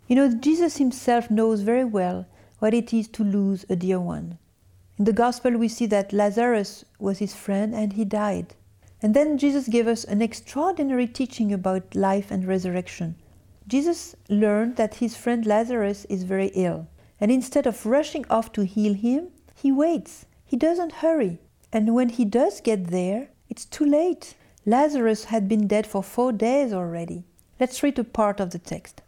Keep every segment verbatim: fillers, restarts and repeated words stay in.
You know, Jesus himself knows very well what it is to lose a dear one. In the Gospel we see that Lazarus was his friend and he died. And then Jesus gave us an extraordinary teaching about life and resurrection. Jesus learned that his friend Lazarus is very ill. And instead of rushing off to heal him, he waits. He doesn't hurry. And when he does get there, it's too late. Lazarus had been dead for four days already. Let's read a part of the text.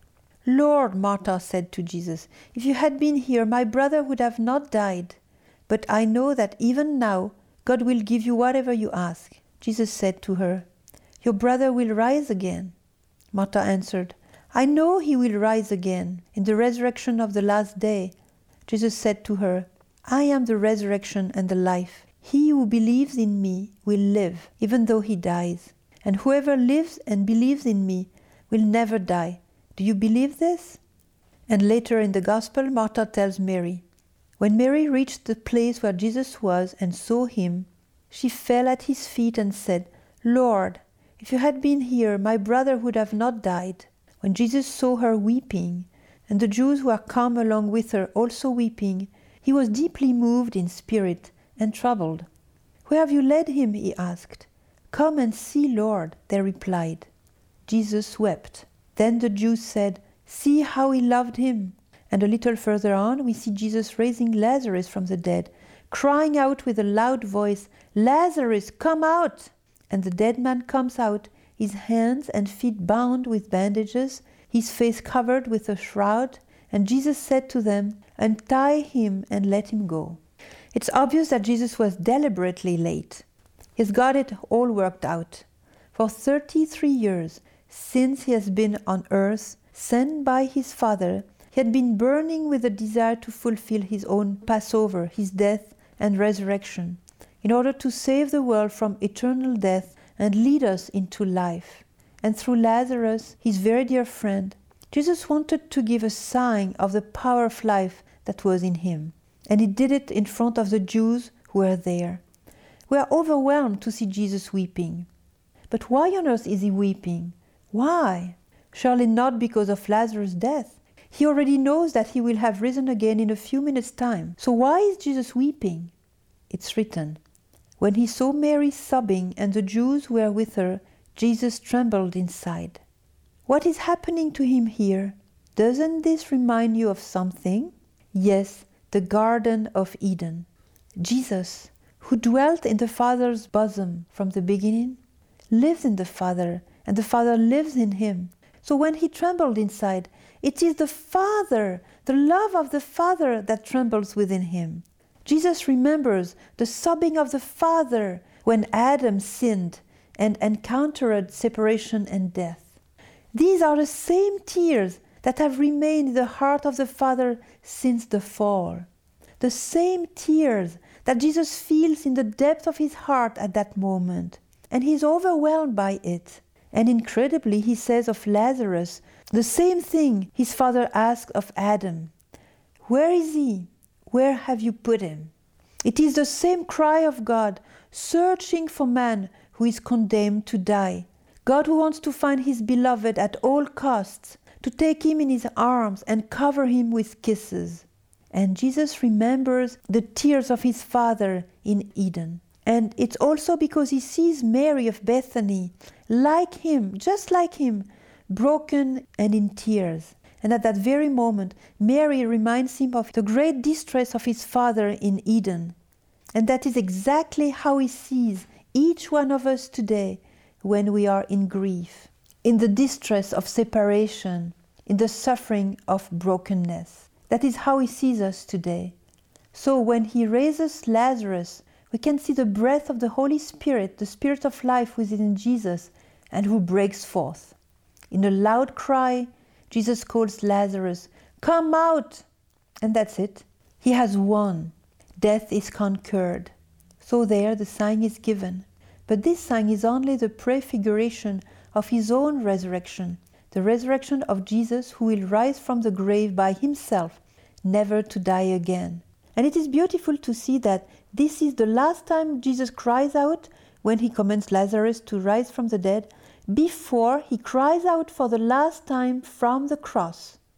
"Lord," Martha said to Jesus, "if you had been here, my brother would have not died. But I know that even now, God will give you whatever you ask." Jesus said to her, "Your brother will rise again." Martha answered, "I know he will rise again in the resurrection of the last day." Jesus said to her, "I am the resurrection and the life. He who believes in me will live, even though he dies. And whoever lives and believes in me will never die. Do you believe this?" And later in the Gospel, Martha tells Mary, "When Mary reached the place where Jesus was and saw him, she fell at his feet and said, 'Lord, if you had been here, my brother would have not died.' When Jesus saw her weeping, and the Jews who had come along with her also weeping, he was deeply moved in spirit and troubled. 'Where have you laid him?' he asked. 'Come and see, Lord,' they replied. Jesus wept. Then the Jews said, 'See how he loved him.' And a little further on, we see Jesus raising Lazarus from the dead, crying out with a loud voice, 'Lazarus, come out!' And the dead man comes out, his hands and feet bound with bandages, his face covered with a shroud, and Jesus said to them, 'Untie him and let him go.'" It's obvious that Jesus was deliberately late. He's got it all worked out. For thirty-three years, since he has been on earth, sent by his Father, he had been burning with a desire to fulfill his own Passover, his death and resurrection, in order to save the world from eternal death and lead us into life. And through Lazarus, his very dear friend, Jesus wanted to give a sign of the power of life that was in him. And he did it in front of the Jews who were there. We are overwhelmed to see Jesus weeping. But why on earth is he weeping? Why? Surely not because of Lazarus' death. He already knows that he will have risen again in a few minutes' time. So why is Jesus weeping? It's written, "When he saw Mary sobbing and the Jews who were with her, Jesus trembled inside." What is happening to him here? Doesn't this remind you of something? Yes, the Garden of Eden. Jesus, who dwelt in the Father's bosom from the beginning, lives in the Father, and the Father lives in him. So when he trembled inside, it is the Father, the love of the Father that trembles within him. Jesus remembers the sobbing of the Father when Adam sinned and encountered separation and death. These are the same tears that have remained in the heart of the Father since the fall. The same tears that Jesus feels in the depth of his heart at that moment. And he is overwhelmed by it. And incredibly, he says of Lazarus the same thing his father asked of Adam. "Where is he? Where have you put him?" It is the same cry of God, searching for man who is condemned to die. God who wants to find his beloved at all costs, to take him in his arms and cover him with kisses. And Jesus remembers the tears of his father in Eden. And it's also because he sees Mary of Bethany, like him, just like him, broken and in tears. And at that very moment, Mary reminds him of the great distress of his father in Eden. And that is exactly how he sees each one of us today when we are in grief, in the distress of separation, in the suffering of brokenness. That is how he sees us today. So when he raises Lazarus, we can see the breath of the Holy Spirit, the Spirit of life within Jesus, and who breaks forth. In a loud cry, Jesus calls Lazarus, "Come out!" And that's it. He has won. Death is conquered. So there the sign is given. But this sign is only the prefiguration of his own resurrection, the resurrection of Jesus who will rise from the grave by himself, never to die again. And it is beautiful to see that this is the last time Jesus cries out when he commands Lazarus to rise from the dead, before he cries out for the last time from the cross.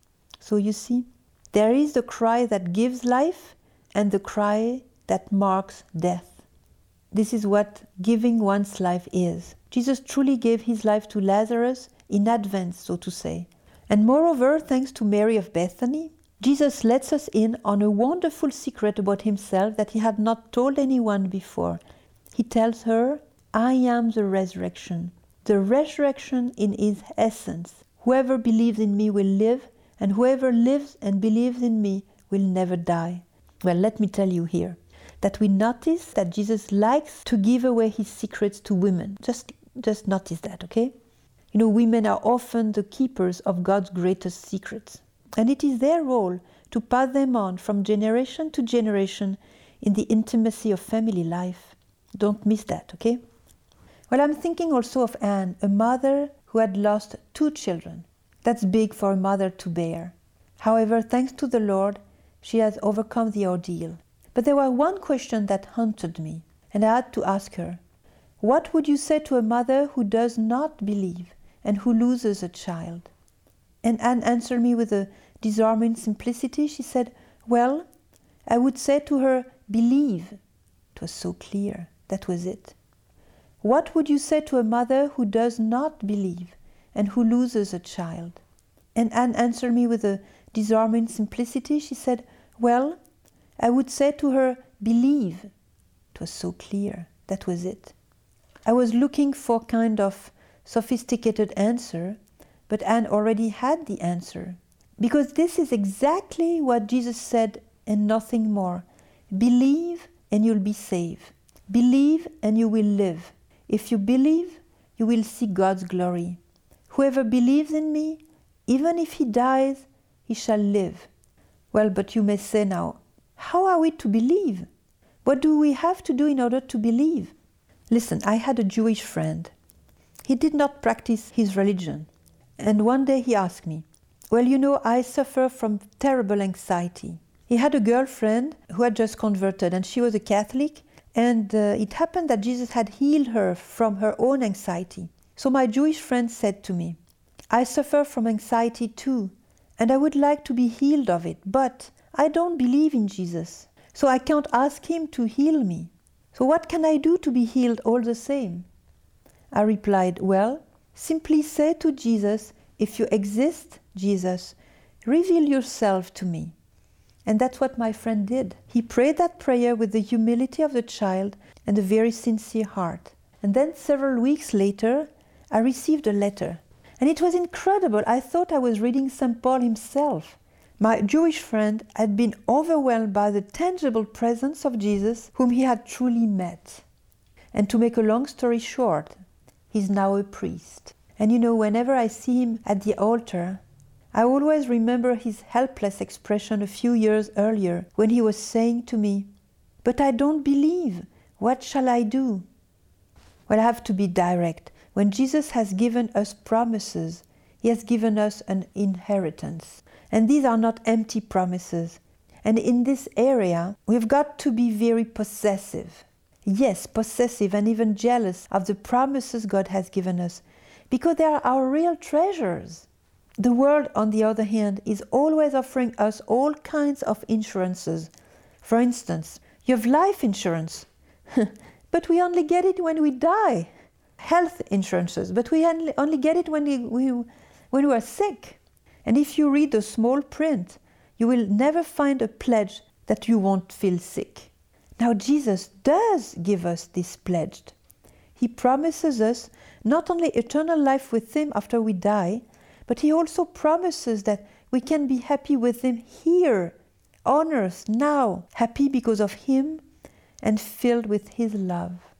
So you see, there is the cry that gives life and the cry that marks death. This is what giving one's life is. Jesus truly gave his life to Lazarus in advance, so to say. And moreover, thanks to Mary of Bethany, Jesus lets us in on a wonderful secret about himself that he had not told anyone before. He tells her, I am the resurrection, the resurrection in its essence. Whoever believes in me will live, and whoever lives and believes in me will never die. Well, let me tell you here that we notice that Jesus likes to give away his secrets to women. Just, just notice that, okay? You know, women are often the keepers of God's greatest secrets. And it is their role to pass them on from generation to generation in the intimacy of family life. Don't miss that, okay? Well, I'm thinking also of Anne, a mother who had lost two children. That's big for a mother to bear. However, thanks to the Lord, she has overcome the ordeal. But there was one question that haunted me, and I had to ask her, what would you say to a mother who does not believe and who loses a child? And Anne answered me with a disarming simplicity. She said, well, I would say to her, believe. It was so clear. That was it. What would you say to a mother who does not believe and who loses a child? And Anne answered me with a disarming simplicity. She said, well, I would say to her, believe. It was so clear. That was it. I was looking for a kind of sophisticated answer, but Anne already had the answer. Because this is exactly what Jesus said and nothing more. Believe and you'll be saved. Believe and you will live. If you believe, you will see God's glory. Whoever believes in me, even if he dies, he shall live. Well, but you may say now, how are we to believe? What do we have to do in order to believe? Listen, I had a Jewish friend. He did not practice his religion. And one day he asked me, well, you know, I suffer from terrible anxiety. He had a girlfriend who had just converted, and she was a Catholic, and uh, it happened that Jesus had healed her from her own anxiety. So my Jewish friend said to me, I suffer from anxiety too, and I would like to be healed of it, but I don't believe in Jesus, so I can't ask him to heal me. So what can I do to be healed all the same? I replied, well, simply say to Jesus, if you exist, Jesus, reveal yourself to me. And that's what my friend did. He prayed that prayer with the humility of the child and a very sincere heart. And then several weeks later, I received a letter. And it was incredible. I thought I was reading Saint Paul himself. My Jewish friend had been overwhelmed by the tangible presence of Jesus, whom he had truly met. And to make a long story short, he's now a priest. And you know, whenever I see him at the altar, I always remember his helpless expression a few years earlier when he was saying to me, but I don't believe. What shall I do? Well, I have to be direct. When Jesus has given us promises, he has given us an inheritance. And these are not empty promises. And in this area, we've got to be very possessive. Yes, possessive and even jealous of the promises God has given us, because they are our real treasures. The world, on the other hand, is always offering us all kinds of insurances. For instance, you have life insurance, but we only get it when we die. Health insurances, but we only get it when we, we, when we are sick. And if you read the small print, you will never find a pledge that you won't feel sick. Now Jesus does give us this pledge. He promises us not only eternal life with him after we die, but he also promises that we can be happy with him here, on earth, now, happy because of him and filled with his love.